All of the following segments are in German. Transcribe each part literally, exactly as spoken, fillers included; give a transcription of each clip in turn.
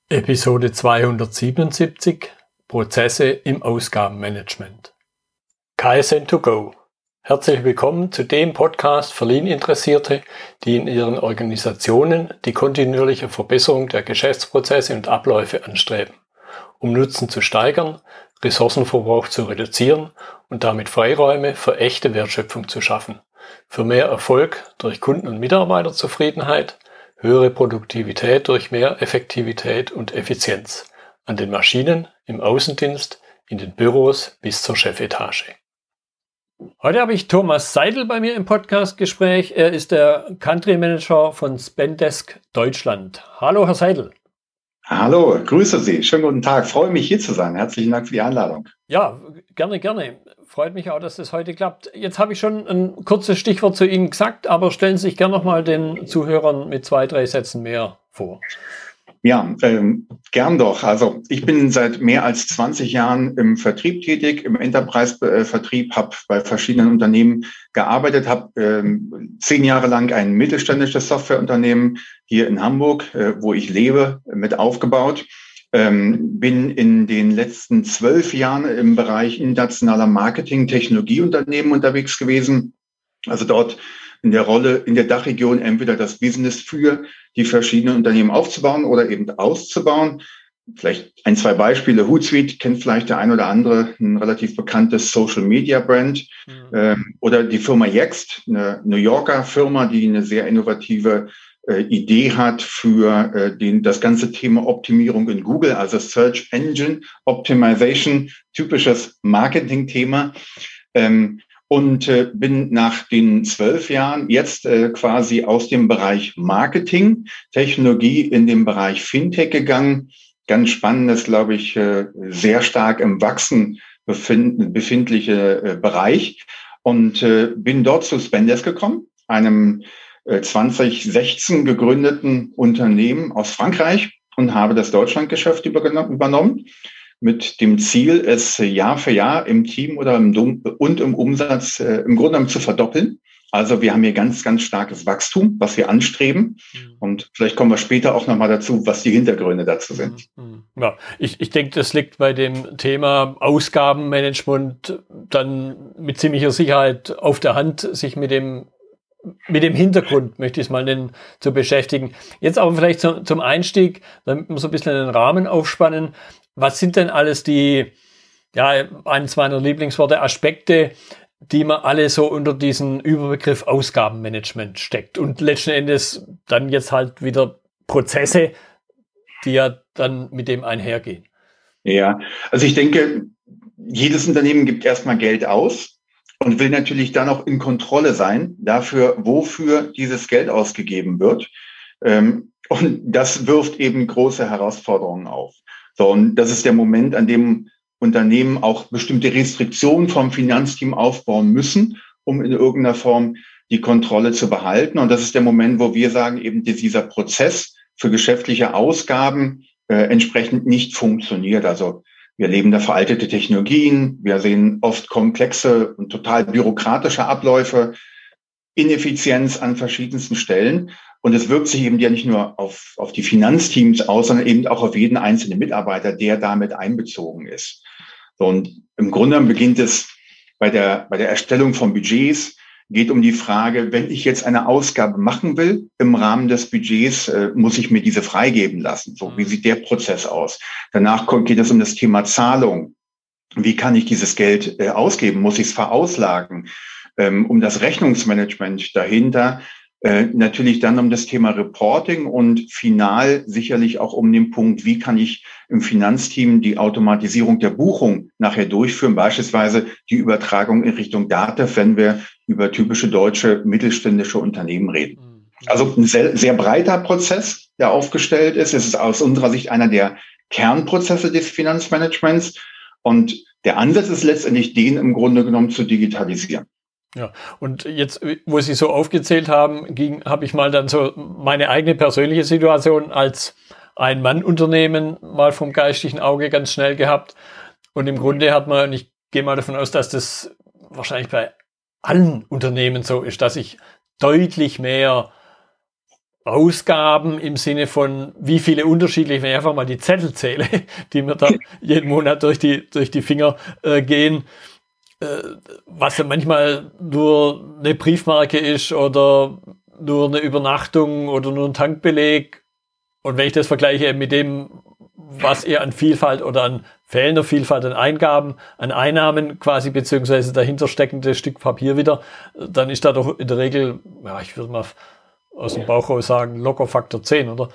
Episode zweihundertsiebenundsiebzig Prozesse im Ausgabenmanagement. K S N to go. Herzlich willkommen zu dem Podcast für Lean-Interessierte, die in ihren Organisationen die kontinuierliche Verbesserung der Geschäftsprozesse und Abläufe anstreben, um Nutzen zu steigern, Ressourcenverbrauch zu reduzieren und damit Freiräume für echte Wertschöpfung zu schaffen, für mehr Erfolg durch Kunden- und Mitarbeiterzufriedenheit, höhere Produktivität durch mehr Effektivität und Effizienz an den Maschinen, im Außendienst, in den Büros bis zur Chefetage. Heute habe ich Thomas Seidel bei mir im Podcastgespräch. Er ist der Country Manager von Spendesk Deutschland. Hallo, Herr Seidel. Hallo, grüße Sie. Schönen guten Tag. Freue mich, hier zu sein. Herzlichen Dank für die Einladung. Ja, gerne, gerne. Freut mich auch, dass das heute klappt. Jetzt habe ich schon ein kurzes Stichwort zu Ihnen gesagt, aber stellen Sie sich gerne nochmal den Zuhörern mit zwei, drei Sätzen mehr vor. Ja, ähm, gern doch. Also ich bin seit mehr als zwanzig Jahren im Vertrieb tätig, im Enterprise-Vertrieb, habe bei verschiedenen Unternehmen gearbeitet, habe ähm, zehn Jahre lang ein mittelständisches Softwareunternehmen hier in Hamburg, äh, wo ich lebe, mit aufgebaut. Ähm, bin in den letzten zwölf Jahren im Bereich internationaler Marketing, Technologieunternehmen unterwegs gewesen. Also dort in der Rolle in der Dachregion entweder das Business für die verschiedenen Unternehmen aufzubauen oder eben auszubauen. Vielleicht ein, zwei Beispiele. Hootsuite kennt vielleicht der ein oder andere, ein relativ bekanntes Social-Media-Brand. Mhm. Ähm, oder die Firma Yext, eine New Yorker Firma, die eine sehr innovative äh, Idee hat für äh, den, das ganze Thema Optimierung in Google, also Search Engine Optimization, typisches Marketing-Thema. Ähm, Und äh, bin nach den zwölf Jahren jetzt äh, quasi aus dem Bereich Marketing, Technologie in den Bereich Fintech gegangen. Ganz spannendes, glaube ich, äh, sehr stark im Wachsen befind- befindliche äh, Bereich. Und äh, bin dort zu Spendesk gekommen, einem äh, zwanzig sechzehn gegründeten Unternehmen aus Frankreich, und habe das Deutschlandgeschäft übergenommen, übernommen. Mit dem Ziel, es Jahr für Jahr im Team oder im Dom- und im Umsatz äh, im Grunde genommen zu verdoppeln. Also wir haben hier ganz, ganz starkes Wachstum, was wir anstreben. Mhm. Und vielleicht kommen wir später auch nochmal dazu, was die Hintergründe dazu sind. Mhm. Ja, ich, ich denke, das liegt bei dem Thema Ausgabenmanagement dann mit ziemlicher Sicherheit auf der Hand, sich mit dem mit dem Hintergrund, möchte ich es mal nennen, zu beschäftigen. Jetzt aber vielleicht zum, zum Einstieg, damit wir so ein bisschen den Rahmen aufspannen. Was sind denn alles die, ja, eines meiner Lieblingsworte, Aspekte, die man alle so unter diesen Überbegriff Ausgabenmanagement steckt? Und letzten Endes dann jetzt halt wieder Prozesse, die ja dann mit dem einhergehen. Ja, also ich denke, jedes Unternehmen gibt erstmal Geld aus und will natürlich dann auch in Kontrolle sein dafür, wofür dieses Geld ausgegeben wird. Und das wirft eben große Herausforderungen auf. So, und das ist der Moment, an dem Unternehmen auch bestimmte Restriktionen vom Finanzteam aufbauen müssen, um in irgendeiner Form die Kontrolle zu behalten. Und das ist der Moment, wo wir sagen, eben dieser Prozess für geschäftliche Ausgaben äh, entsprechend nicht funktioniert. Also wir erleben da veraltete Technologien, wir sehen oft komplexe und total bürokratische Abläufe, Ineffizienz an verschiedensten Stellen. Und es wirkt sich eben ja nicht nur auf, auf die Finanzteams aus, sondern eben auch auf jeden einzelnen Mitarbeiter, der damit einbezogen ist. So, und im Grunde beginnt es bei der, bei der Erstellung von Budgets, geht um die Frage, wenn ich jetzt eine Ausgabe machen will, im Rahmen des Budgets, äh, muss ich mir diese freigeben lassen. So, wie sieht der Prozess aus? Danach kommt, geht es um das Thema Zahlung. Wie kann ich dieses Geld äh, ausgeben? Muss ich es verauslagen? Ähm, um das Rechnungsmanagement dahinter, äh, natürlich dann um das Thema Reporting und final sicherlich auch um den Punkt, wie kann ich im Finanzteam die Automatisierung der Buchung nachher durchführen, beispielsweise die Übertragung in Richtung Datev, wenn wir über typische deutsche mittelständische Unternehmen reden. Also ein sehr, sehr breiter Prozess, der aufgestellt ist. Es ist aus unserer Sicht einer der Kernprozesse des Finanzmanagements. Und der Ansatz ist letztendlich, den im Grunde genommen zu digitalisieren. Ja, und jetzt, wo Sie so aufgezählt haben, ging, habe ich mal dann so meine eigene persönliche Situation als Ein-Mann-Unternehmen mal vom geistigen Auge ganz schnell gehabt. Und im Grunde hat man, und ich gehe mal davon aus, dass das wahrscheinlich bei allen Unternehmen so ist, dass ich deutlich mehr Ausgaben im Sinne von, wie viele unterschiedliche, wenn ich einfach mal die Zettel zähle, die mir da jeden Monat durch die, durch die Finger äh, gehen, äh, was ja manchmal nur eine Briefmarke ist oder nur eine Übernachtung oder nur ein Tankbeleg. Und wenn ich das vergleiche mit dem, was ihr an Vielfalt oder an fehlender Vielfalt an Eingaben, an Einnahmen quasi, beziehungsweise dahinter steckende Stück Papier wieder, dann ist da doch in der Regel, ja, ich würde mal aus dem Bauch raus sagen, locker Faktor zehn, oder?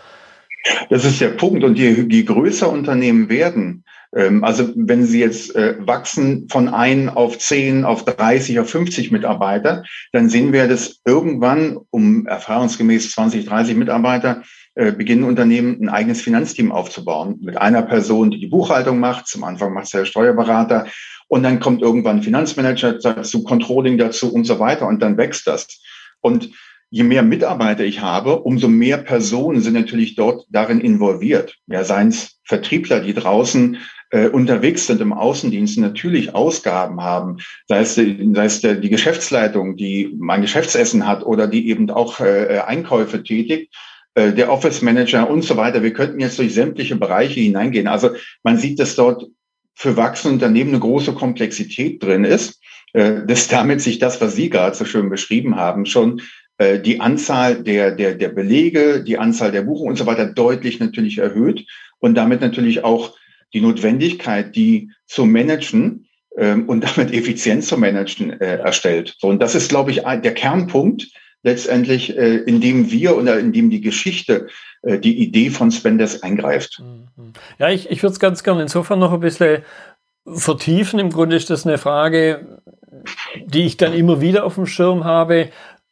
Das ist der Punkt. Und je, je größer Unternehmen werden, ähm, also wenn sie jetzt äh, wachsen von ein auf zehn, auf dreißig, auf fünfzig Mitarbeiter, dann sehen wir, dass irgendwann um erfahrungsgemäß zwanzig, dreißig Mitarbeiter äh, beginnen Unternehmen ein eigenes Finanzteam aufzubauen. Mit einer Person, die die Buchhaltung macht. Zum Anfang macht es der Steuerberater. Und dann kommt irgendwann Finanzmanager dazu, Controlling dazu und so weiter. Und dann wächst das. Und je mehr Mitarbeiter ich habe, umso mehr Personen sind natürlich dort darin involviert. Ja, seien es Vertriebler, die draußen äh, unterwegs sind im Außendienst, natürlich Ausgaben haben, sei es, die, sei es der, die Geschäftsleitung, die mein Geschäftsessen hat oder die eben auch äh, Einkäufe tätigt, äh, der Office Manager und so weiter. Wir könnten jetzt durch sämtliche Bereiche hineingehen. Also man sieht, dass dort für wachsende Unternehmen eine große Komplexität drin ist, äh, dass damit sich das, was Sie gerade so schön beschrieben haben, schon die Anzahl der, der, der Belege, die Anzahl der Buchungen und so weiter deutlich natürlich erhöht und damit natürlich auch die Notwendigkeit, die zu managen ähm, und damit effizient zu managen, äh, erstellt. So, und das ist, glaube ich, der Kernpunkt letztendlich, äh, in dem wir oder in dem die Geschichte, äh, die Idee von Spendesk eingreift. Ja, ich, ich würde es ganz gerne insofern noch ein bisschen vertiefen. Im Grunde ist das eine Frage, die ich dann immer wieder auf dem Schirm habe.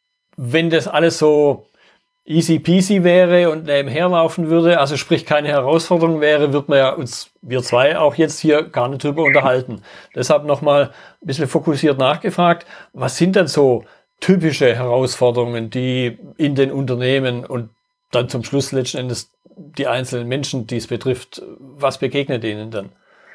Wenn das alles so easy peasy wäre und nebenher laufen würde, also sprich keine Herausforderung wäre, wird man ja uns, wir zwei, auch jetzt hier gar nicht drüber unterhalten. Deshalb nochmal ein bisschen fokussiert nachgefragt, was sind denn so typische Herausforderungen, die in den Unternehmen und dann zum Schluss letzten Endes die einzelnen Menschen, die es betrifft, was begegnet ihnen dann?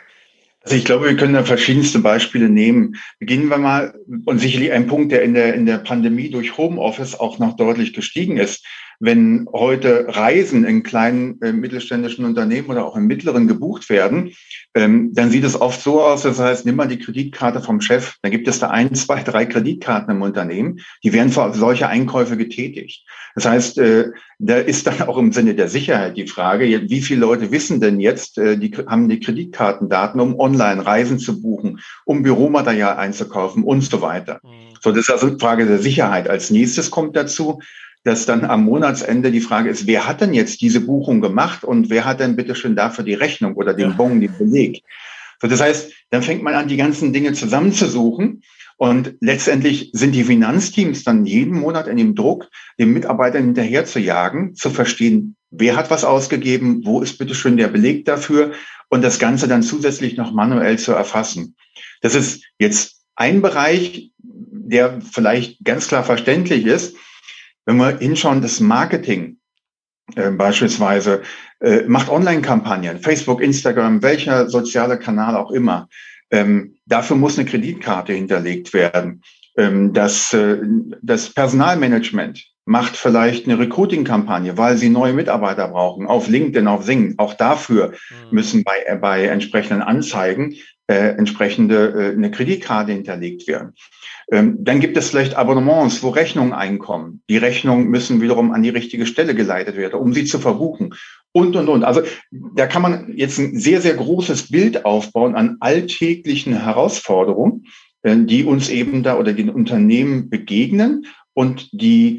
Also ich glaube, wir können da verschiedenste Beispiele nehmen. Beginnen wir mal, und sicherlich ein Punkt, der in der, in der Pandemie durch Homeoffice auch noch deutlich gestiegen ist. Wenn heute Reisen in kleinen äh, mittelständischen Unternehmen oder auch in mittleren gebucht werden, ähm, dann sieht es oft so aus, das heißt, nimm mal die Kreditkarte vom Chef, dann gibt es da ein, zwei, drei Kreditkarten im Unternehmen, die werden für solche Einkäufe getätigt. Das heißt, äh, da ist dann auch im Sinne der Sicherheit die Frage, wie viele Leute wissen denn jetzt, äh, die haben die Kreditkartendaten, um online Reisen zu buchen, um Büromaterial einzukaufen und so weiter. Mhm. So, das ist also eine Frage der Sicherheit. Als nächstes kommt dazu, dass dann am Monatsende die Frage ist, wer hat denn jetzt diese Buchung gemacht und wer hat denn bitte schön dafür die Rechnung oder den ja. Bon, den Beleg? So, das heißt, dann fängt man an, die ganzen Dinge zusammenzusuchen und letztendlich sind die Finanzteams dann jeden Monat in dem Druck, den Mitarbeitern hinterher zu jagen, zu verstehen, wer hat was ausgegeben, wo ist bitte schön der Beleg dafür und das Ganze dann zusätzlich noch manuell zu erfassen. Das ist jetzt ein Bereich, der vielleicht ganz klar verständlich ist. Wenn wir hinschauen, das Marketing äh, beispielsweise äh, macht Online-Kampagnen, Facebook, Instagram, welcher soziale Kanal auch immer. Ähm, dafür muss eine Kreditkarte hinterlegt werden. Ähm, das, äh, das Personalmanagement macht vielleicht eine Recruiting-Kampagne, weil sie neue Mitarbeiter brauchen, auf LinkedIn, auf Sing. Auch dafür mhm. müssen bei, bei entsprechenden Anzeigen äh, entsprechende äh, eine Kreditkarte hinterlegt werden. Ähm, dann gibt es vielleicht Abonnements, wo Rechnungen einkommen. Die Rechnungen müssen wiederum an die richtige Stelle geleitet werden, um sie zu verbuchen. Und, und, und. Also da kann man jetzt ein sehr, sehr großes Bild aufbauen an alltäglichen Herausforderungen, äh, die uns eben da oder den Unternehmen begegnen und die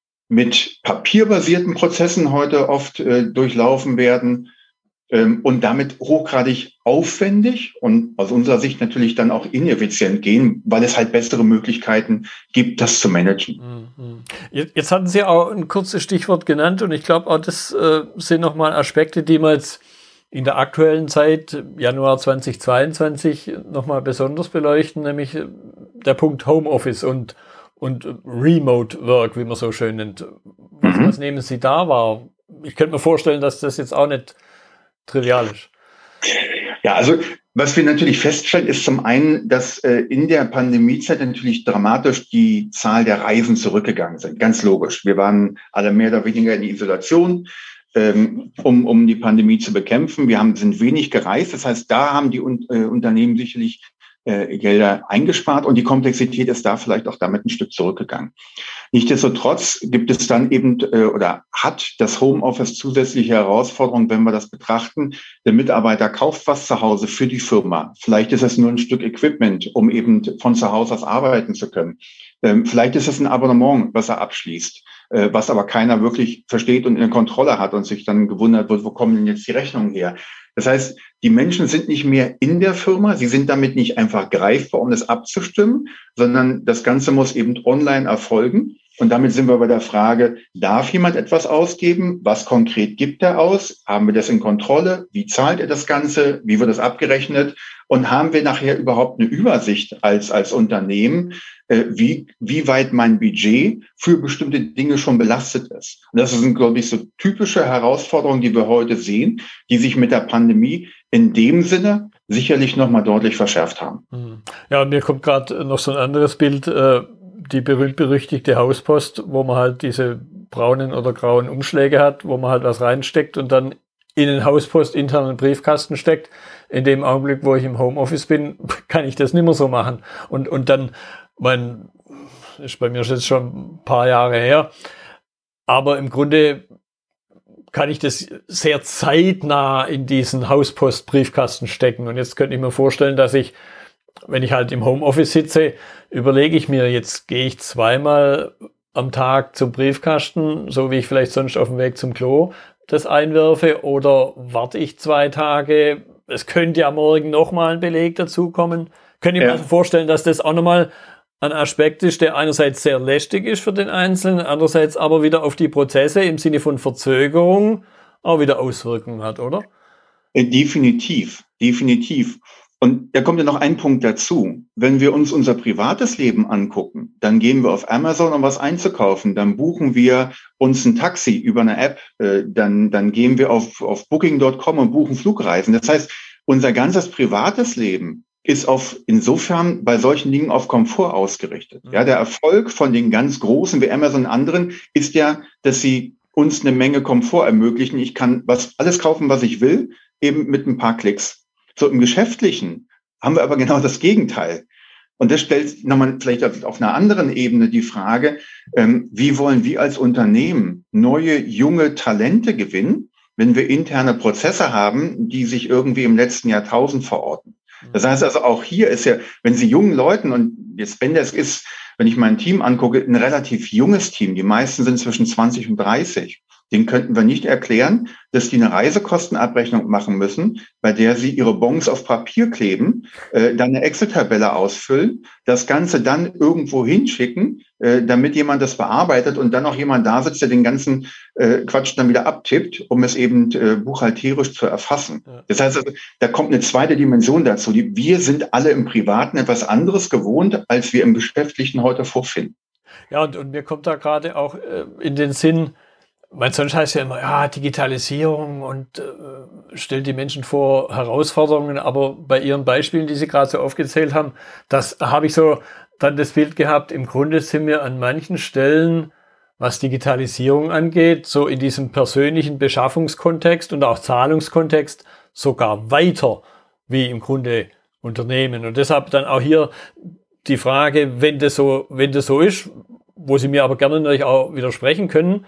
mit papierbasierten Prozessen heute oft äh, durchlaufen werden ähm, und damit hochgradig aufwendig und aus unserer Sicht natürlich dann auch ineffizient gehen, weil es halt bessere Möglichkeiten gibt, das zu managen. Jetzt hatten Sie auch ein kurzes Stichwort genannt und ich glaube auch, das äh, sind nochmal Aspekte, die man jetzt in der aktuellen Zeit, Januar zweitausendzweiundzwanzig, nochmal besonders beleuchten, nämlich der Punkt Homeoffice und und Remote Work, wie man so schön nennt. Was, mhm. was nehmen Sie da wahr? Ich könnte mir vorstellen, dass das jetzt auch nicht trivial ist. Ja, also Was wir natürlich feststellen, ist zum einen, dass äh, in der Pandemiezeit natürlich dramatisch die Zahl der Reisen zurückgegangen sind. Ganz logisch. Wir waren alle mehr oder weniger in Isolation, ähm, um, um die Pandemie zu bekämpfen. Wir haben, sind wenig gereist. Das heißt, da haben die äh, Unternehmen sicherlich äh, Gelder eingespart und die Komplexität ist da vielleicht auch damit ein Stück zurückgegangen. Nichtsdestotrotz gibt es dann eben äh, oder hat das Homeoffice zusätzliche Herausforderungen, wenn wir das betrachten. Der Mitarbeiter kauft was zu Hause für die Firma. Vielleicht ist es nur ein Stück Equipment, um eben von zu Hause aus arbeiten zu können. Ähm, vielleicht ist es ein Abonnement, was er abschließt, äh, was aber keiner wirklich versteht und in der Kontrolle hat und sich dann gewundert wird, wo kommen denn jetzt die Rechnungen her? Das heißt, die Menschen sind nicht mehr in der Firma, sie sind damit nicht einfach greifbar, um das abzustimmen, sondern das Ganze muss eben online erfolgen. Und damit sind wir bei der Frage, darf jemand etwas ausgeben? Was konkret gibt er aus? Haben wir das in Kontrolle? Wie zahlt er das Ganze? Wie wird das abgerechnet? Und haben wir nachher überhaupt eine Übersicht als, als Unternehmen, äh, wie, wie weit mein Budget für bestimmte Dinge schon belastet ist? Und das sind, glaube ich, so typische Herausforderungen, die wir heute sehen, die sich mit der Pandemie in dem Sinne sicherlich nochmal deutlich verschärft haben. Ja, und mir kommt gerade noch so ein anderes Bild, äh die berühmt-berüchtigte Hauspost, wo man halt diese braunen oder grauen Umschläge hat, wo man halt was reinsteckt und dann in den Hauspost internen Briefkasten steckt. In dem Augenblick, wo ich im Homeoffice bin, kann ich das nicht mehr so machen. Und, und dann, mein, ist bei mir jetzt schon ein paar Jahre her, aber im Grunde kann ich das sehr zeitnah in diesen Hauspost-Briefkasten stecken. Und jetzt könnte ich mir vorstellen, dass ich, wenn ich halt im Homeoffice sitze, überlege ich mir, jetzt gehe ich zweimal am Tag zum Briefkasten, so wie ich vielleicht sonst auf dem Weg zum Klo das einwerfe, oder warte ich zwei Tage, es könnte ja morgen nochmal ein Beleg dazukommen. Könnt ihr ja. mir vorstellen, dass das auch nochmal ein Aspekt ist, der einerseits sehr lästig ist für den Einzelnen, andererseits aber wieder auf die Prozesse im Sinne von Verzögerung auch wieder Auswirkungen hat, oder? Definitiv, definitiv. Und da kommt ja noch ein Punkt dazu. Wenn wir uns unser privates Leben angucken, dann gehen wir auf Amazon, um was einzukaufen. Dann buchen wir uns ein Taxi über eine App. Dann, dann gehen wir auf, auf booking Punkt com und buchen Flugreisen. Das heißt, unser ganzes privates Leben ist auf, insofern bei solchen Dingen auf Komfort ausgerichtet. Ja, der Erfolg von den ganz Großen wie Amazon und anderen ist ja, dass sie uns eine Menge Komfort ermöglichen. Ich kann was, alles kaufen, was ich will, eben mit ein paar Klicks. So im Geschäftlichen haben wir aber genau das Gegenteil. Und das stellt nochmal vielleicht auf einer anderen Ebene die Frage, ähm, wie wollen wir als Unternehmen neue, junge Talente gewinnen, wenn wir interne Prozesse haben, die sich irgendwie im letzten Jahrtausend verorten. Das heißt also, auch hier ist ja, wenn Sie jungen Leuten, und jetzt, wenn das ist, wenn ich mein Team angucke, ein relativ junges Team, die meisten sind zwischen zwanzig und dreißig, den könnten wir nicht erklären, dass die eine Reisekostenabrechnung machen müssen, bei der sie ihre Bons auf Papier kleben, äh, dann eine Excel-Tabelle ausfüllen, das Ganze dann irgendwo hinschicken, äh, damit jemand das bearbeitet und dann noch jemand da sitzt, der den ganzen äh, Quatsch dann wieder abtippt, um es eben äh, buchhalterisch zu erfassen. Ja. Das heißt, also, da kommt eine zweite Dimension dazu. Die, wir sind alle im Privaten etwas anderes gewohnt, als wir im Geschäftlichen heute vorfinden. Ja, und, und mir kommt da gerade auch äh, in den Sinn, weil sonst heißt ja immer, ja, Digitalisierung und äh, stellt die Menschen vor Herausforderungen, aber bei Ihren Beispielen, die Sie gerade so aufgezählt haben, das habe ich so dann das Bild gehabt, im Grunde sind wir an manchen Stellen, was Digitalisierung angeht, so in diesem persönlichen Beschaffungskontext und auch Zahlungskontext sogar weiter wie im Grunde Unternehmen. Und deshalb dann auch hier die Frage, wenn das so, wenn das so ist, wo Sie mir aber gerne natürlich auch widersprechen können,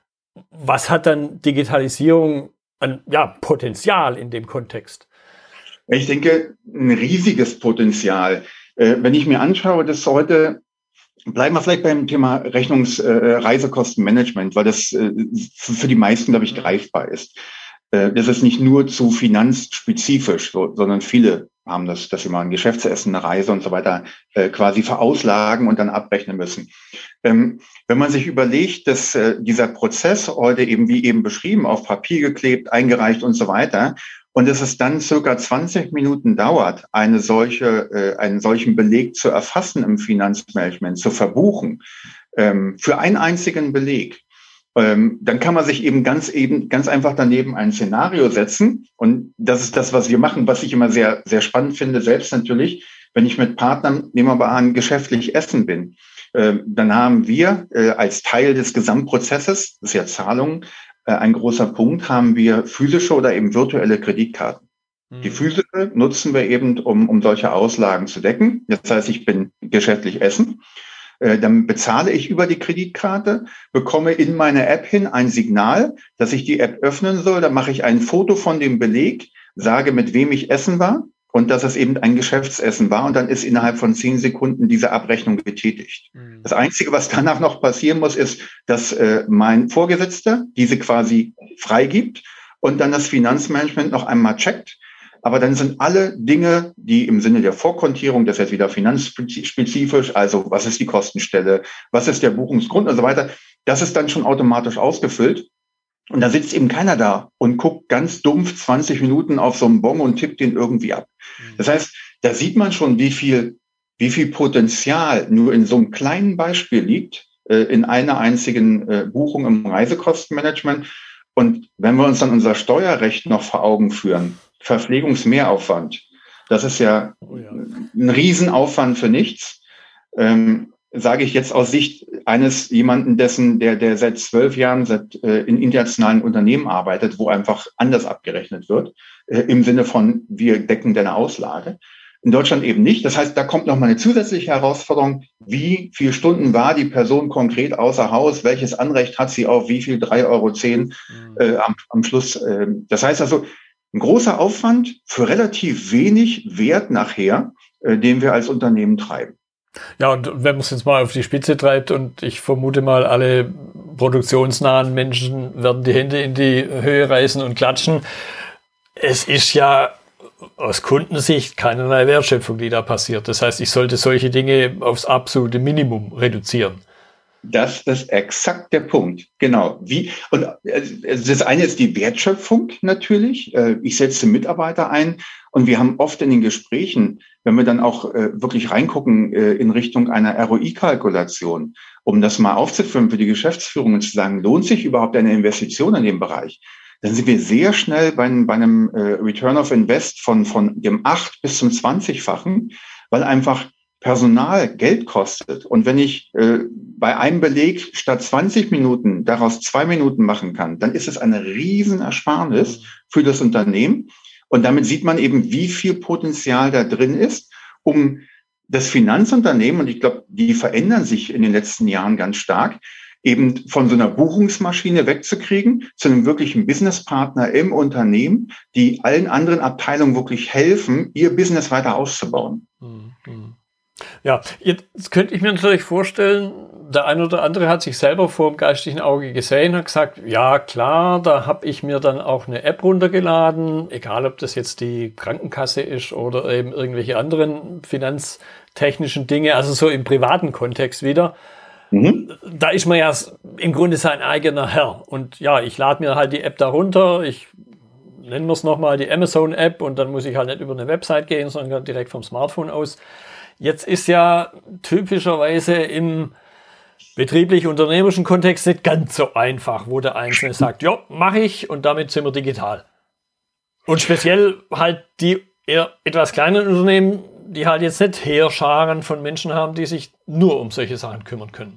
was hat dann Digitalisierung an ja, Potenzial in dem Kontext? Ich denke, ein riesiges Potenzial. Äh, wenn ich mir anschaue, dass heute, bleiben wir vielleicht beim Thema Rechnungs-, äh, Reisekostenmanagement, weil das äh, für die meisten, glaube ich, greifbar ist. Äh, das ist nicht nur zu finanzspezifisch, so, sondern viele haben das, dass sie mal ein Geschäftsessen, eine Reise und so weiter äh, quasi verauslagen und dann abrechnen müssen. Ähm, wenn man sich überlegt, dass äh, dieser Prozess heute eben, wie eben beschrieben, auf Papier geklebt, eingereicht und so weiter, und dass es dann circa zwanzig Minuten dauert, eine solche, äh, einen solchen Beleg zu erfassen im Finanzmanagement, zu verbuchen, ähm, für einen einzigen Beleg, Ähm, dann kann man sich eben ganz eben ganz einfach daneben ein Szenario setzen. Und das ist das, was wir machen, was ich immer sehr, sehr spannend finde, selbst natürlich, wenn ich mit Partnern, nehmen wir mal an, geschäftlich essen bin. Äh, dann haben wir äh, als Teil des Gesamtprozesses, das ist ja Zahlung, äh, ein großer Punkt, haben wir physische oder eben virtuelle Kreditkarten. Mhm. Die physische nutzen wir eben, um, um solche Auslagen zu decken. Das heißt, ich bin geschäftlich essen. Dann bezahle ich über die Kreditkarte, bekomme in meine App hin ein Signal, dass ich die App öffnen soll. Dann mache ich ein Foto von dem Beleg, sage, mit wem ich essen war und dass es eben ein Geschäftsessen war. Und dann ist innerhalb von zehn Sekunden diese Abrechnung getätigt. Mhm. Das Einzige, was danach noch passieren muss, ist, dass äh, mein Vorgesetzter diese quasi freigibt und dann das Finanzmanagement noch einmal checkt. Aber dann sind alle Dinge, die im Sinne der Vorkontierung, das ist jetzt wieder finanzspezifisch, also was ist die Kostenstelle, was ist der Buchungsgrund und so weiter, das ist dann schon automatisch ausgefüllt. Und da sitzt eben keiner da und guckt ganz dumpf zwanzig Minuten auf so einen Bon und tippt den irgendwie ab. Das heißt, da sieht man schon, wie viel, wie viel Potenzial nur in so einem kleinen Beispiel liegt, äh, in einer einzigen äh, Buchung im Reisekostenmanagement. Und wenn wir uns dann unser Steuerrecht noch vor Augen führen, Verpflegungsmehraufwand. Das ist ja, oh ja. ein Riesenaufwand für nichts. Ähm, sage ich jetzt aus Sicht eines jemanden, dessen, der, der seit zwölf Jahren seit, äh, in internationalen Unternehmen arbeitet, wo einfach anders abgerechnet wird, äh, im Sinne von, wir decken deine Auslage. In Deutschland eben nicht. Das heißt, da kommt noch mal eine zusätzliche Herausforderung. Wie viele Stunden war die Person konkret außer Haus? Welches Anrecht hat sie auf wie viel? drei Euro zehn äh, am, am Schluss. Äh, das heißt also, ein großer Aufwand für relativ wenig Wert nachher, äh, den wir als Unternehmen treiben. Ja, und wenn man es jetzt mal auf die Spitze treibt und ich vermute mal, alle produktionsnahen Menschen werden die Hände in die Höhe reißen und klatschen. Es ist ja aus Kundensicht keinerlei Wertschöpfung, die da passiert. Das heißt, ich sollte solche Dinge aufs absolute Minimum reduzieren. Das ist exakt der Punkt. Genau. Wie, und das eine ist die Wertschöpfung natürlich. Ich setze Mitarbeiter ein und wir haben oft in den Gesprächen, wenn wir dann auch wirklich reingucken in Richtung einer R O I-Kalkulation, um das mal aufzuführen für die Geschäftsführung und zu sagen, lohnt sich überhaupt eine Investition in dem Bereich? Dann sind wir sehr schnell bei einem, bei einem Return of Invest von, von dem acht bis zum zwanzigfachen, weil einfach Personal Geld kostet. Und wenn ich äh, bei einem Beleg statt zwanzig Minuten daraus zwei Minuten machen kann, dann ist es eine Riesenersparnis für das Unternehmen. Und damit sieht man eben, wie viel Potenzial da drin ist, um das Finanzunternehmen, und ich glaube, die verändern sich in den letzten Jahren ganz stark, eben von so einer Buchungsmaschine wegzukriegen zu einem wirklichen Businesspartner im Unternehmen, die allen anderen Abteilungen wirklich helfen, ihr Business weiter auszubauen. Mhm. Ja, jetzt könnte ich mir natürlich vorstellen, der eine oder andere hat sich selber vor dem geistigen Auge gesehen, hat gesagt, ja klar, da habe ich mir dann auch eine App runtergeladen, egal ob das jetzt die Krankenkasse ist oder eben irgendwelche anderen finanztechnischen Dinge, also so im privaten Kontext wieder. Mhm. Da ist man ja im Grunde sein eigener Herr. Und ja, ich lade mir halt die App da runter, ich nennen wir es nochmal die Amazon-App und dann muss ich halt nicht über eine Website gehen, sondern direkt vom Smartphone aus. Jetzt ist ja typischerweise im betrieblich-unternehmerischen Kontext nicht ganz so einfach, wo der Einzelne sagt, ja, mache ich und damit sind wir digital. Und speziell halt die eher etwas kleineren Unternehmen, die halt jetzt nicht Heerscharen von Menschen haben, die sich nur um solche Sachen kümmern können.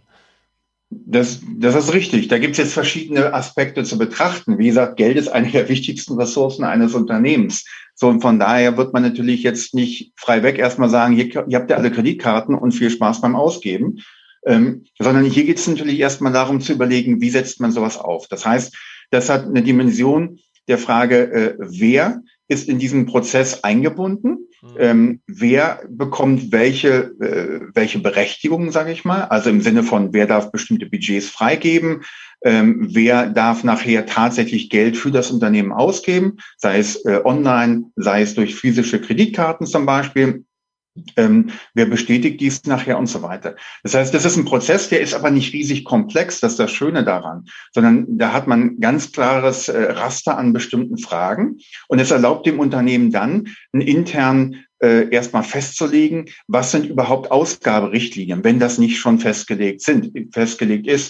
Das, das ist richtig. Da gibt es jetzt verschiedene Aspekte zu betrachten. Wie gesagt, Geld ist eine der wichtigsten Ressourcen eines Unternehmens. So, und von daher wird man natürlich jetzt nicht frei weg erstmal sagen, hier, ihr habt ja alle Kreditkarten und viel Spaß beim Ausgeben. Ähm, sondern hier geht es natürlich erstmal darum zu überlegen, wie setzt man sowas auf. Das heißt, das hat eine Dimension der Frage, äh, wer ist in diesen Prozess eingebunden, mhm. ähm, wer bekommt welche, äh, welche Berechtigungen, sage ich mal, also im Sinne von, wer darf bestimmte Budgets freigeben, ähm, wer darf nachher tatsächlich Geld für das Unternehmen ausgeben, sei es äh, online, sei es durch physische Kreditkarten zum Beispiel. Ähm, wer bestätigt dies nachher und so weiter. Das heißt, das ist ein Prozess, der ist aber nicht riesig komplex, das ist das Schöne daran, sondern da hat man ganz klares äh, Raster an bestimmten Fragen und es erlaubt dem Unternehmen dann, einen intern äh, erstmal festzulegen, was sind überhaupt Ausgaberichtlinien, wenn das nicht schon festgelegt sind, festgelegt ist.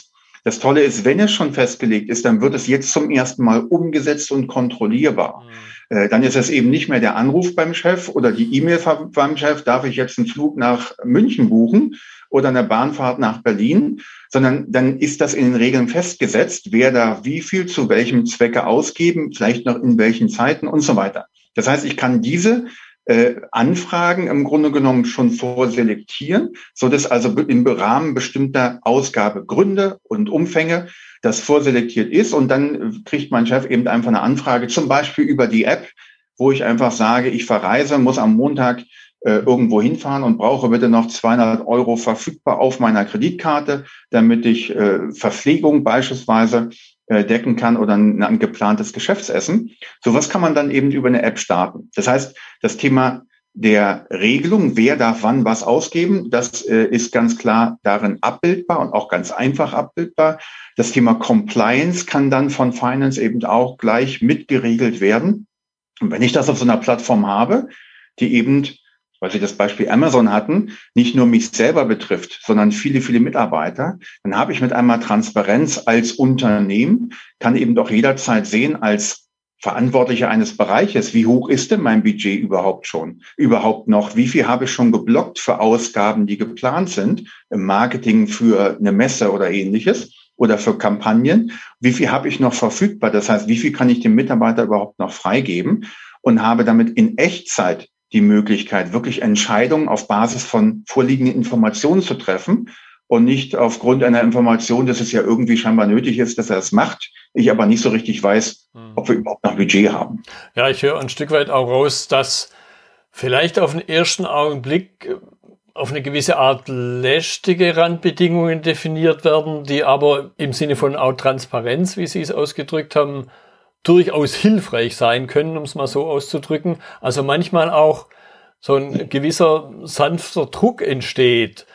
Das Tolle ist, wenn es schon festgelegt ist, dann wird es jetzt zum ersten Mal umgesetzt und kontrollierbar. Mhm. Äh, dann ist es eben nicht mehr der Anruf beim Chef oder die E-Mail beim Chef, darf ich jetzt einen Flug nach München buchen oder eine Bahnfahrt nach Berlin, sondern dann ist das in den Regeln festgesetzt, wer da wie viel zu welchem Zwecke ausgeben, vielleicht noch in welchen Zeiten und so weiter. Das heißt, ich kann diese Äh, Anfragen im Grunde genommen schon vorselektieren, so dass also im Rahmen bestimmter Ausgabegründe und Umfänge das vorselektiert ist und dann kriegt mein Chef eben einfach eine Anfrage, zum Beispiel über die App, wo ich einfach sage, ich verreise, muss am Montag äh, irgendwo hinfahren und brauche bitte noch zweihundert Euro verfügbar auf meiner Kreditkarte, damit ich äh, Verpflegung beispielsweise decken kann oder ein, ein geplantes Geschäftsessen. Sowas kann man dann eben über eine App starten. Das heißt, das Thema der Regelung, wer darf wann was ausgeben, das äh, ist ganz klar darin abbildbar und auch ganz einfach abbildbar. Das Thema Compliance kann dann von Finance eben auch gleich mitgeregelt werden. Und wenn ich das auf so einer Plattform habe, die eben, weil Sie das Beispiel Amazon hatten, nicht nur mich selber betrifft, sondern viele, viele Mitarbeiter, dann habe ich mit einmal Transparenz als Unternehmen, kann eben doch jederzeit sehen als Verantwortlicher eines Bereiches, wie hoch ist denn mein Budget überhaupt schon, überhaupt noch, wie viel habe ich schon geblockt für Ausgaben, die geplant sind, im Marketing für eine Messe oder ähnliches oder für Kampagnen, wie viel habe ich noch verfügbar, das heißt, wie viel kann ich dem Mitarbeiter überhaupt noch freigeben und habe damit in Echtzeit die Möglichkeit, wirklich Entscheidungen auf Basis von vorliegenden Informationen zu treffen und nicht aufgrund einer Information, dass es ja irgendwie scheinbar nötig ist, dass er es macht, ich aber nicht so richtig weiß, ob wir überhaupt noch Budget haben. Ja, ich höre ein Stück weit auch raus, dass vielleicht auf den ersten Augenblick auf eine gewisse Art lästige Randbedingungen definiert werden, die aber im Sinne von auch Transparenz, wie Sie es ausgedrückt haben, durchaus hilfreich sein können, um es mal so auszudrücken. Also manchmal auch so ein gewisser sanfter Druck entsteht.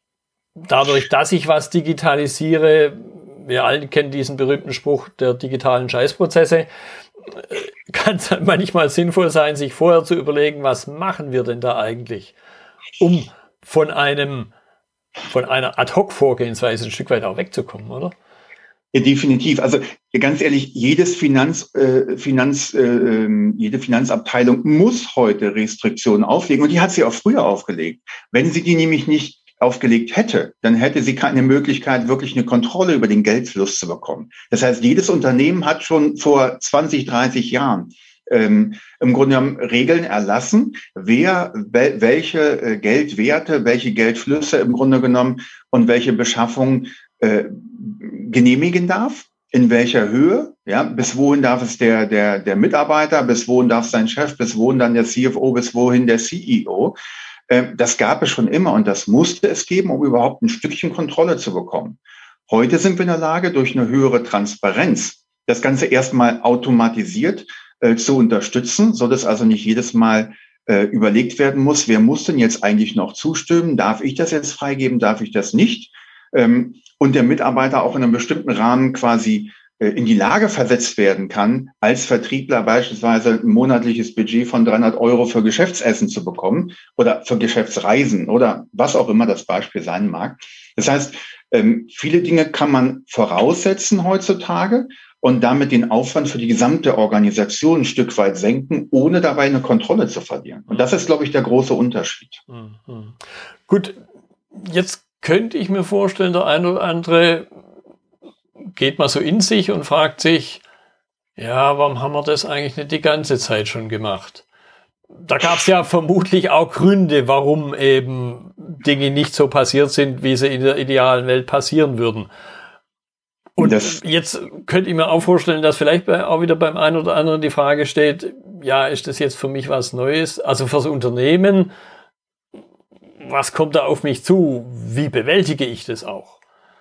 Dadurch, dass ich was digitalisiere, wir alle kennen diesen berühmten Spruch der digitalen Scheißprozesse, kann es manchmal sinnvoll sein, sich vorher zu überlegen, was machen wir denn da eigentlich, um von einem, von einer Ad-Hoc-Vorgehensweise ein Stück weit auch wegzukommen, oder? Ja, definitiv. Also ganz ehrlich, jedes Finanz, äh, Finanz, äh, jede Finanzabteilung muss heute Restriktionen auflegen und die hat sie auch früher aufgelegt. Wenn sie die nämlich nicht aufgelegt hätte, dann hätte sie keine Möglichkeit, wirklich eine Kontrolle über den Geldfluss zu bekommen. Das heißt, jedes Unternehmen hat schon vor zwanzig, dreißig Jahren ähm, im Grunde genommen Regeln erlassen, wer wel, welche äh, Geldwerte, welche Geldflüsse im Grunde genommen und welche Beschaffungen äh, genehmigen darf, in welcher Höhe, ja, bis wohin darf es der, der, der Mitarbeiter, bis wohin darf sein Chef, bis wohin dann der C F O, bis wohin der C E O. Das gab es schon immer und das musste es geben, um überhaupt ein Stückchen Kontrolle zu bekommen. Heute sind wir in der Lage, durch eine höhere Transparenz das Ganze erstmal automatisiert äh, zu unterstützen, so dass also nicht jedes Mal äh, überlegt werden muss, wer muss denn jetzt eigentlich noch zustimmen? Darf ich das jetzt freigeben? Darf ich das nicht? Ähm, und der Mitarbeiter auch in einem bestimmten Rahmen quasi äh, in die Lage versetzt werden kann, als Vertriebler beispielsweise ein monatliches Budget von dreihundert Euro für Geschäftsessen zu bekommen oder für Geschäftsreisen oder was auch immer das Beispiel sein mag. Das heißt, ähm, viele Dinge kann man voraussetzen heutzutage und damit den Aufwand für die gesamte Organisation ein Stück weit senken, ohne dabei eine Kontrolle zu verlieren. Und das ist, glaube ich, der große Unterschied. Mhm. Gut, jetzt könnte ich mir vorstellen, der eine oder andere geht mal so in sich und fragt sich, ja, warum haben wir das eigentlich nicht die ganze Zeit schon gemacht? Da gab es ja vermutlich auch Gründe, warum eben Dinge nicht so passiert sind, wie sie in der idealen Welt passieren würden. Und das, jetzt könnte ich mir auch vorstellen, dass vielleicht bei, auch wieder beim einen oder anderen die Frage steht, ja, ist das jetzt für mich was Neues? Also fürs Unternehmen, was kommt da auf mich zu? Wie bewältige ich das auch?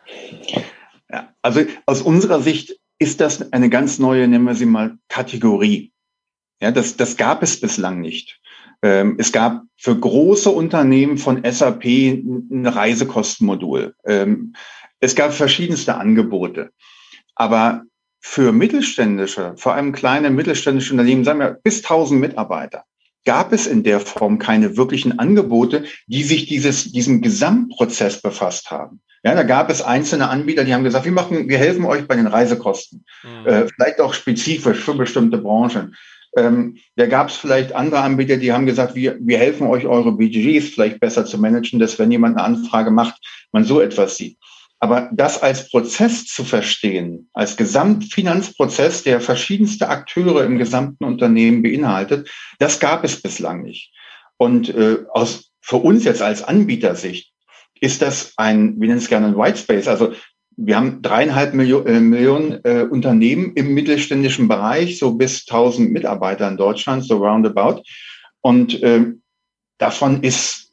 Ja, also aus unserer Sicht ist das eine ganz neue, nennen wir sie mal, Kategorie. Ja, das, das gab es bislang nicht. Ähm, es gab für große Unternehmen von S A P ein Reisekostenmodul. Ähm, es gab verschiedenste Angebote. Aber für mittelständische, vor allem kleine mittelständische Unternehmen, sagen wir bis tausend Mitarbeiter, gab es in der Form keine wirklichen Angebote, die sich dieses, diesem Gesamtprozess befasst haben. Ja, da gab es einzelne Anbieter, die haben gesagt, wir machen, wir helfen euch bei den Reisekosten. Mhm. Äh, vielleicht auch spezifisch für bestimmte Branchen. Ähm, da gab es vielleicht andere Anbieter, die haben gesagt, wir, wir helfen euch, eure Budgets vielleicht besser zu managen, dass wenn jemand eine Anfrage macht, man so etwas sieht. Aber das als Prozess zu verstehen, als Gesamtfinanzprozess, der verschiedenste Akteure im gesamten Unternehmen beinhaltet, das gab es bislang nicht. Und äh, aus für uns jetzt als Anbietersicht ist das ein, wir nennen es gerne ein White Space. Also wir haben dreieinhalb Millionen, äh, Millionen äh, Unternehmen im mittelständischen Bereich, so bis tausend Mitarbeiter in Deutschland, so roundabout. Und äh, davon ist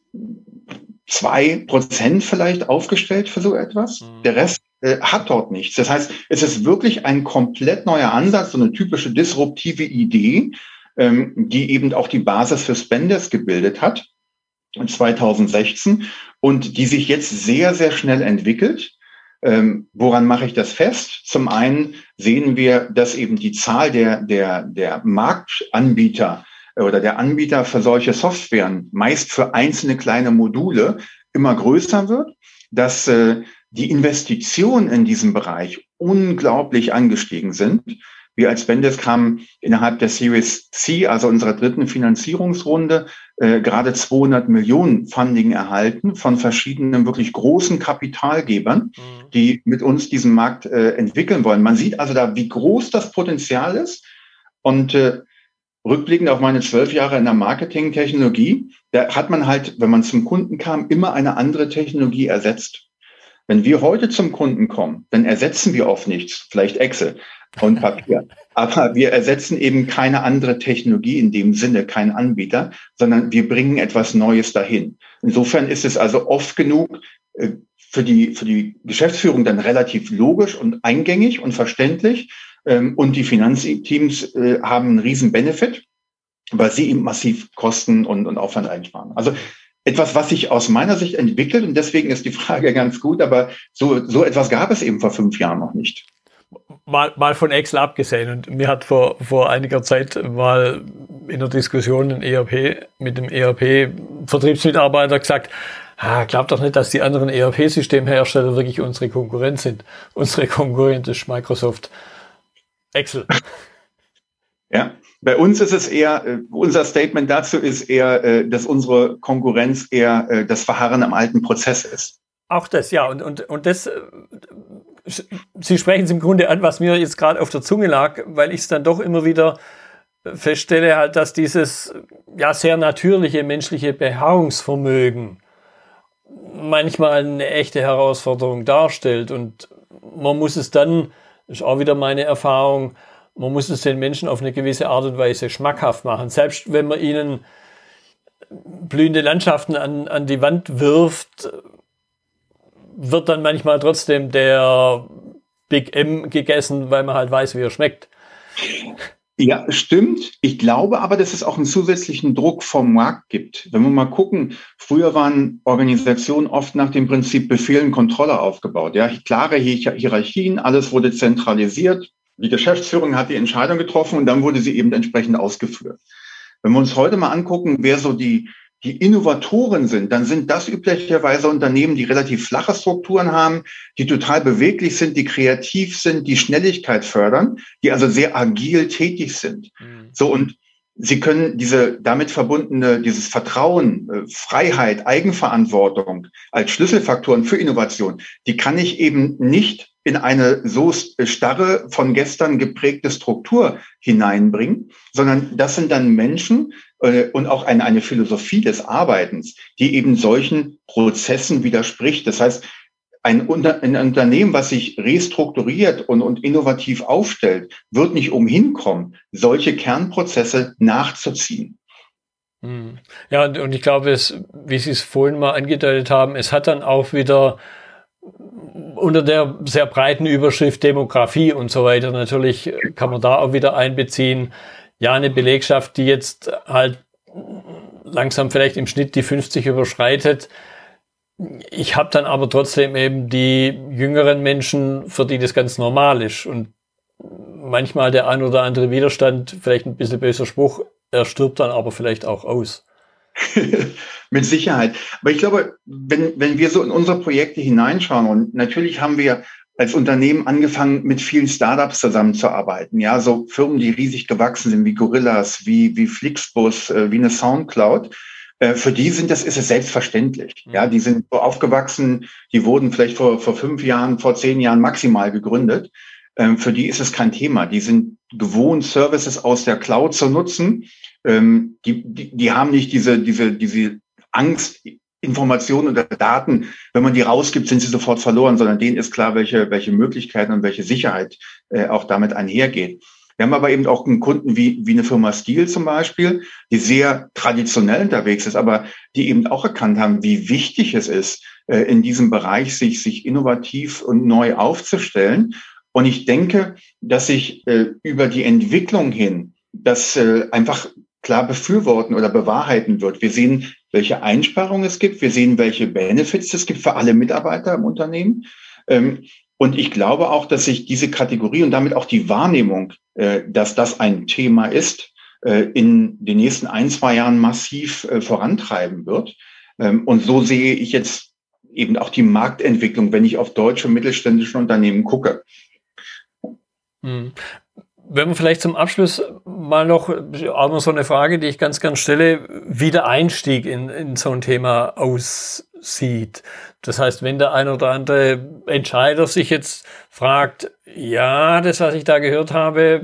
zwei Prozent vielleicht aufgestellt für so etwas. Mhm. Der Rest äh, hat dort nichts. Das heißt, es ist wirklich ein komplett neuer Ansatz, so eine typische disruptive Idee, ähm, die eben auch die Basis für Spendesk gebildet hat in zweitausendsechzehn und die sich jetzt sehr, sehr schnell entwickelt. Ähm, woran mache ich das fest? Zum einen sehen wir, dass eben die Zahl der, der, der Marktanbieter oder der Anbieter für solche Softwaren, meist für einzelne kleine Module, immer größer wird, dass äh, die Investitionen in diesem Bereich unglaublich angestiegen sind. Wir als Spendesk haben innerhalb der Series C, also unserer dritten Finanzierungsrunde, äh, gerade zweihundert Millionen Funding erhalten von verschiedenen wirklich großen Kapitalgebern, mhm. die mit uns diesen Markt äh, entwickeln wollen. Man sieht also da, wie groß das Potenzial ist. Und äh, rückblickend auf meine zwölf Jahre in der Marketingtechnologie, da hat man halt, wenn man zum Kunden kam, immer eine andere Technologie ersetzt. Wenn wir heute zum Kunden kommen, dann ersetzen wir oft nichts, vielleicht Excel und Papier. Aber wir ersetzen eben keine andere Technologie in dem Sinne, keinen Anbieter, sondern wir bringen etwas Neues dahin. Insofern ist es also oft genug äh, für die, für die Geschäftsführung dann relativ logisch und eingängig und verständlich. Ähm, und die Finanzteams äh, haben einen riesen Benefit, weil sie eben massiv Kosten und, und Aufwand einsparen. Also etwas, was sich aus meiner Sicht entwickelt, und deswegen ist die Frage ganz gut, aber so, so etwas gab es eben vor fünf Jahren noch nicht. Mal, mal von Excel abgesehen, und mir hat vor, vor einiger Zeit mal in der Diskussion ein E R P mit dem E R P-Vertriebsmitarbeiter gesagt, ah, glaubt doch nicht, dass die anderen E R P-Systemhersteller wirklich unsere Konkurrenz sind. Unsere Konkurrenz ist Microsoft Excel. Ja, bei uns ist es eher, äh, unser Statement dazu ist eher, äh, dass unsere Konkurrenz eher äh, das Verharren am alten Prozess ist. Auch das, ja. Und, und, und das, äh, Sie sprechen es im Grunde an, was mir jetzt gerade auf der Zunge lag, weil ich es dann doch immer wieder feststelle, halt, dass dieses ja sehr natürliche menschliche Beharrungsvermögen manchmal eine echte Herausforderung darstellt. Und man muss es dann, das ist auch wieder meine Erfahrung, man muss es den Menschen auf eine gewisse Art und Weise schmackhaft machen. Selbst wenn man ihnen blühende Landschaften an, an die Wand wirft, wird dann manchmal trotzdem der Big M gegessen, weil man halt weiß, wie er schmeckt. Ja, stimmt. Ich glaube aber, dass es auch einen zusätzlichen Druck vom Markt gibt. Wenn wir mal gucken, früher waren Organisationen oft nach dem Prinzip Befehl und Kontrolle aufgebaut. Ja, klare Hierarchien, alles wurde zentralisiert. Die Geschäftsführung hat die Entscheidung getroffen und dann wurde sie eben entsprechend ausgeführt. Wenn wir uns heute mal angucken, wer so die, die Innovatoren sind, dann sind das üblicherweise Unternehmen, die relativ flache Strukturen haben, die total beweglich sind, die kreativ sind, die Schnelligkeit fördern, die also sehr agil tätig sind. Mhm. So, und sie können diese damit verbundene, dieses Vertrauen, Freiheit, Eigenverantwortung als Schlüsselfaktoren für Innovation, die kann ich eben nicht in eine so starre, von gestern geprägte Struktur hineinbringen, sondern das sind dann Menschen äh, und auch eine, eine Philosophie des Arbeitens, die eben solchen Prozessen widerspricht. Das heißt, ein, Unter, ein Unternehmen, was sich restrukturiert und, und innovativ aufstellt, wird nicht umhin kommen, solche Kernprozesse nachzuziehen. Ja, und, und ich glaube, es, wie Sie es vorhin mal angedeutet haben, es hat dann auch wieder unter der sehr breiten Überschrift Demografie und so weiter, natürlich kann man da auch wieder einbeziehen, ja, eine Belegschaft, die jetzt halt langsam vielleicht im Schnitt die fünfzig überschreitet. Ich habe dann aber trotzdem eben die jüngeren Menschen, für die das ganz normal ist. Und manchmal der ein oder andere Widerstand, vielleicht ein bisschen böser Spruch, er stirbt dann aber vielleicht auch aus. Mit Sicherheit. Aber ich glaube, wenn, wenn wir so in unsere Projekte hineinschauen, und natürlich haben wir als Unternehmen angefangen, mit vielen Startups zusammenzuarbeiten. Ja, so Firmen, die riesig gewachsen sind, wie Gorillas, wie, wie Flixbus, wie eine Soundcloud. Für die sind das, ist es selbstverständlich. Ja, die sind so aufgewachsen, die wurden vielleicht vor, vor fünf Jahren, vor zehn Jahren maximal gegründet. Für die ist es kein Thema. Die sind gewohnt, Services aus der Cloud zu nutzen. Die, die, die haben nicht diese, diese, diese Angst, Informationen oder Daten, wenn man die rausgibt, sind sie sofort verloren, sondern denen ist klar, welche, welche Möglichkeiten und welche Sicherheit äh, auch damit einhergeht. Wir haben aber eben auch einen Kunden wie, wie eine Firma Steel zum Beispiel, die sehr traditionell unterwegs ist, aber die eben auch erkannt haben, wie wichtig es ist, äh, in diesem Bereich sich, sich innovativ und neu aufzustellen. Und ich denke, dass sich äh, über die Entwicklung hin das äh, einfach klar befürworten oder bewahrheiten wird. Wir sehen, welche Einsparungen es gibt. Wir sehen, welche Benefits es gibt für alle Mitarbeiter im Unternehmen. Und ich glaube auch, dass sich diese Kategorie und damit auch die Wahrnehmung, dass das ein Thema ist, in den nächsten ein, zwei Jahren massiv vorantreiben wird. Und so sehe ich jetzt eben auch die Marktentwicklung, wenn ich auf deutsche mittelständische Unternehmen gucke. Hm. Wenn wir vielleicht zum Abschluss mal noch, auch noch so eine Frage, die ich ganz gern stelle, wie der Einstieg in, in so ein Thema aussieht. Das heißt, wenn der ein oder andere Entscheider sich jetzt fragt, ja, das, was ich da gehört habe,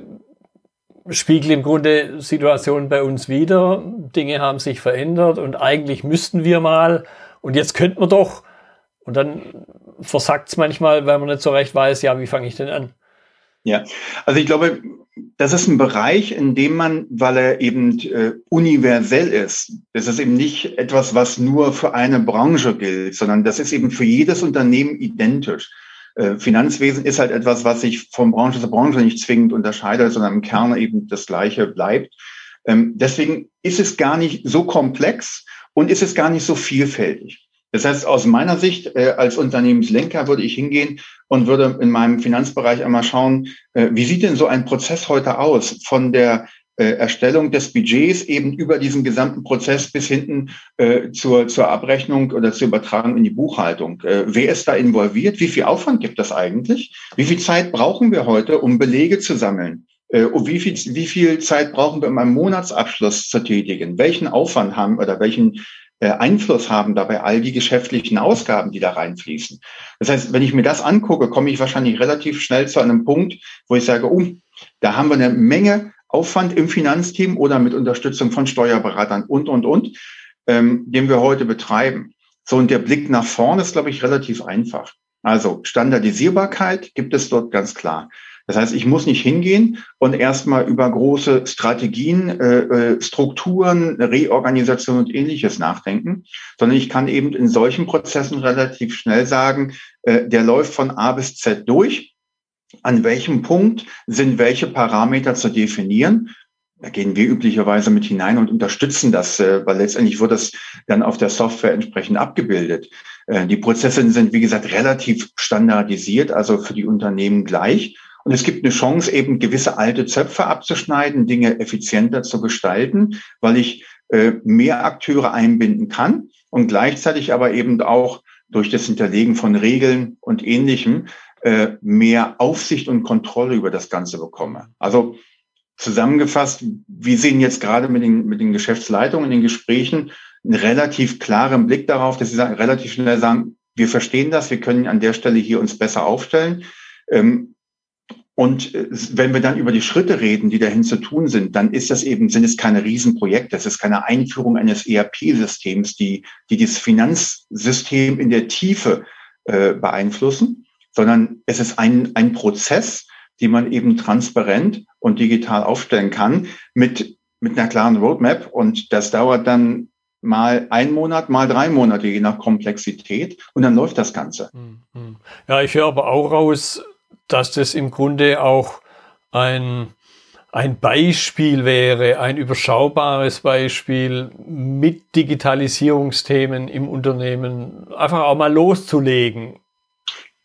spiegelt im Grunde Situationen bei uns wider, Dinge haben sich verändert und eigentlich müssten wir mal und jetzt könnten wir doch. Und dann versackt es manchmal, weil man nicht so recht weiß, ja, wie fange ich denn an? Ja, also ich glaube, das ist ein Bereich, in dem man, weil er eben äh, universell ist, das ist eben nicht etwas, was nur für eine Branche gilt, sondern das ist eben für jedes Unternehmen identisch. Äh, Finanzwesen ist halt etwas, was sich von Branche zu Branche nicht zwingend unterscheidet, sondern im Kern eben das Gleiche bleibt. Ähm, deswegen ist es gar nicht so komplex und ist es gar nicht so vielfältig. Das heißt, aus meiner Sicht äh, als Unternehmenslenker würde ich hingehen und würde in meinem Finanzbereich einmal schauen, äh, wie sieht denn so ein Prozess heute aus, von der äh, Erstellung des Budgets eben über diesen gesamten Prozess bis hinten äh, zur, zur Abrechnung oder zur Übertragung in die Buchhaltung. Äh, wer ist da involviert? Wie viel Aufwand gibt das eigentlich? Wie viel Zeit brauchen wir heute, um Belege zu sammeln? Äh, und wie viel, wie viel Zeit brauchen wir, um einen Monatsabschluss zu tätigen? Welchen Aufwand haben oder welchen Einfluss haben dabei all die geschäftlichen Ausgaben, die da reinfließen. Das heißt, wenn ich mir das angucke, komme ich wahrscheinlich relativ schnell zu einem Punkt, wo ich sage, oh, da haben wir eine Menge Aufwand im Finanzteam oder mit Unterstützung von Steuerberatern und, und, und, ähm, den wir heute betreiben. So, und der Blick nach vorne ist, glaube ich, relativ einfach. Also Standardisierbarkeit gibt es dort ganz klar. Das heißt, ich muss nicht hingehen und erstmal über große Strategien, äh, Strukturen, Reorganisation und Ähnliches nachdenken, sondern ich kann eben in solchen Prozessen relativ schnell sagen, äh, der läuft von A bis Z durch. An welchem Punkt sind welche Parameter zu definieren? Da gehen wir üblicherweise mit hinein und unterstützen das, äh, weil letztendlich wird das dann auf der Software entsprechend abgebildet. Äh, die Prozesse sind, wie gesagt, relativ standardisiert, also für die Unternehmen gleich. Und es gibt eine Chance, eben gewisse alte Zöpfe abzuschneiden, Dinge effizienter zu gestalten, weil ich äh, mehr Akteure einbinden kann und gleichzeitig aber eben auch durch das Hinterlegen von Regeln und Ähnlichem äh, mehr Aufsicht und Kontrolle über das Ganze bekomme. Also zusammengefasst, wir sehen jetzt gerade mit den, mit den Geschäftsleitungen in den Gesprächen einen relativ klaren Blick darauf, dass sie sagen, relativ schnell sagen, wir verstehen das, wir können an der Stelle hier uns besser aufstellen. Ähm, Und wenn wir dann über die Schritte reden, die dahin zu tun sind, dann ist das eben, sind es keine Riesenprojekte. Es ist keine Einführung eines E R P-Systems, die, die das Finanzsystem in der Tiefe äh, beeinflussen, sondern es ist ein, ein Prozess, den man eben transparent und digital aufstellen kann mit, mit einer klaren Roadmap. Und das dauert dann mal ein Monat, mal drei Monate, je nach Komplexität. Und dann läuft das Ganze. Ja, ich höre aber auch raus, dass das im Grunde auch ein, ein Beispiel wäre, ein überschaubares Beispiel mit Digitalisierungsthemen im Unternehmen, einfach auch mal loszulegen,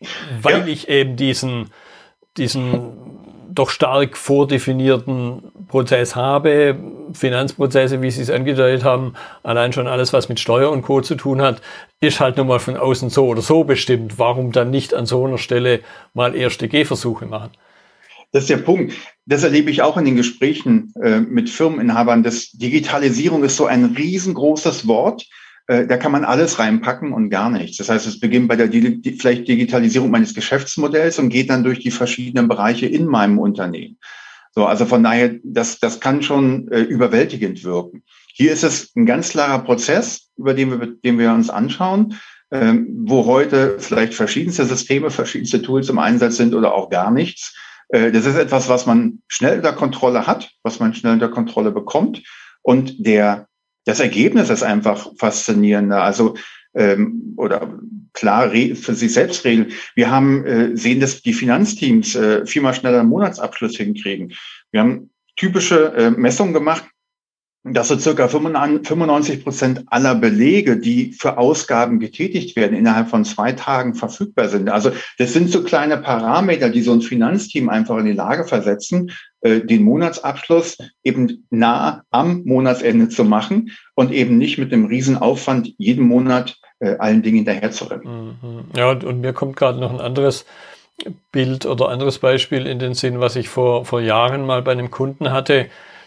weil ja. ich eben diesen, diesen doch stark vordefinierten Prozess habe, Finanzprozesse, wie Sie es angedeutet haben, allein schon alles, was mit Steuer und Co. zu tun hat, ist halt nun mal von außen so oder so bestimmt. Warum dann nicht an so einer Stelle mal erste Gehversuche machen? Das ist der Punkt. Das erlebe ich auch in den Gesprächen äh, mit Firmeninhabern. Das Digitalisierung ist so ein riesengroßes Wort. Äh, da kann man alles reinpacken und gar nichts. Das heißt, es beginnt bei der die, vielleicht Digitalisierung meines Geschäftsmodells und geht dann durch die verschiedenen Bereiche in meinem Unternehmen. So, also von daher, das, das kann schon äh, überwältigend wirken. Hier ist es ein ganz klarer Prozess, über den wir, den wir uns anschauen, ähm, wo heute vielleicht verschiedenste Systeme, verschiedenste Tools im Einsatz sind oder auch gar nichts. Das ist etwas, was man schnell unter Kontrolle hat, was man schnell unter Kontrolle bekommt. Und der, das Ergebnis ist einfach faszinierender. Also, ähm, oder klar für sich selbst regeln. Wir haben, äh, sehen, dass die Finanzteams äh, viermal schneller einen Monatsabschluss hinkriegen. Wir haben typische äh, Messungen gemacht, dass so circa fünfundneunzig Prozent aller Belege, die für Ausgaben getätigt werden, innerhalb von zwei Tagen verfügbar sind. Also das sind so kleine Parameter, die so ein Finanzteam einfach in die Lage versetzen, den Monatsabschluss eben nah am Monatsende zu machen und eben nicht mit einem Riesenaufwand jeden Monat allen Dingen hinterherzurennen. Ja, und mir kommt gerade noch ein anderes Bild oder anderes Beispiel in den Sinn, was ich vor, vor Jahren mal bei einem Kunden hatte,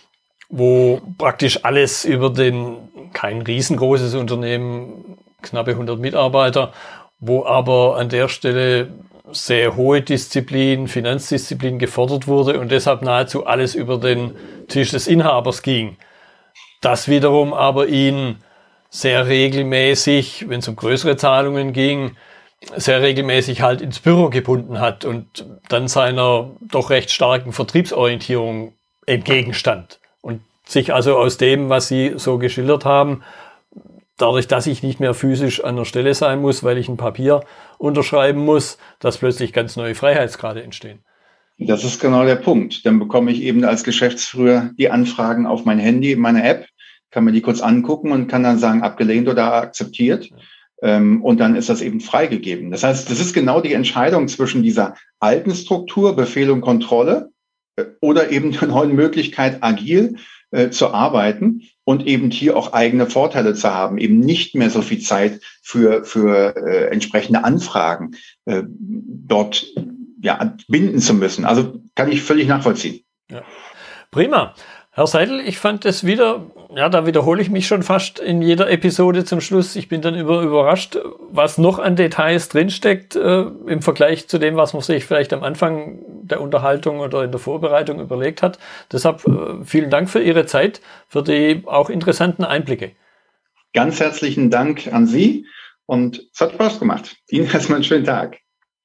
wo praktisch alles über den, kein riesengroßes Unternehmen, knappe hundert Mitarbeiter, wo aber an der Stelle sehr hohe Disziplin, Finanzdisziplin gefordert wurde und deshalb nahezu alles über den Tisch des Inhabers ging. Das wiederum aber ihn sehr regelmäßig, wenn es um größere Zahlungen ging, sehr regelmäßig halt ins Büro gebunden hat und dann seiner doch recht starken Vertriebsorientierung entgegenstand. Und sich also aus dem, was Sie so geschildert haben, dadurch, dass ich nicht mehr physisch an der Stelle sein muss, weil ich ein Papier unterschreiben muss, dass plötzlich ganz neue Freiheitsgrade entstehen. Das ist genau der Punkt. Dann bekomme ich eben als Geschäftsführer die Anfragen auf mein Handy, in meine App, kann mir die kurz angucken und kann dann sagen, abgelehnt oder akzeptiert. Ja. Und dann ist das eben freigegeben. Das heißt, das ist genau die Entscheidung zwischen dieser alten Struktur, Befehl und Kontrolle, oder eben der neuen Möglichkeit, agil äh, zu arbeiten und eben hier auch eigene Vorteile zu haben, eben nicht mehr so viel Zeit für, für äh, entsprechende Anfragen äh, dort ja, binden zu müssen. Also kann ich völlig nachvollziehen. Ja. Prima. Herr Seidel, ich fand es wieder, ja, da wiederhole ich mich schon fast in jeder Episode zum Schluss. Ich bin dann über, überrascht, was noch an Details drinsteckt äh, im Vergleich zu dem, was man sich vielleicht am Anfang der Unterhaltung oder in der Vorbereitung überlegt hat. Deshalb äh, vielen Dank für Ihre Zeit, für die auch interessanten Einblicke. Ganz herzlichen Dank an Sie und es hat Spaß gemacht. Ihnen erstmal einen schönen Tag.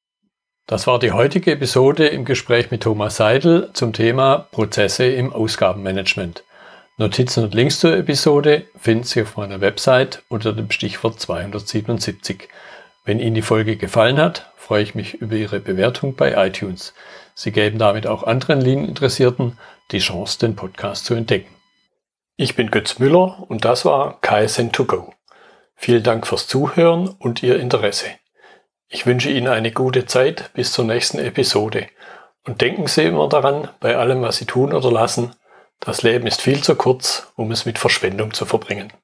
Das war die heutige Episode im Gespräch mit Thomas Seidel zum Thema Prozesse im Ausgabenmanagement. Notizen und Links zur Episode finden Sie auf meiner Website unter dem Stichwort zweihundertsiebenundsiebzig. Wenn Ihnen die Folge gefallen hat, freue ich mich über Ihre Bewertung bei iTunes. Sie geben damit auch anderen Lean-Interessierten die Chance, den Podcast zu entdecken. Ich bin Götz Müller und das war K S N to go. Vielen Dank fürs Zuhören und Ihr Interesse. Ich wünsche Ihnen eine gute Zeit bis zur nächsten Episode. Und denken Sie immer daran, bei allem, was Sie tun oder lassen, das Leben ist viel zu kurz, um es mit Verschwendung zu verbringen.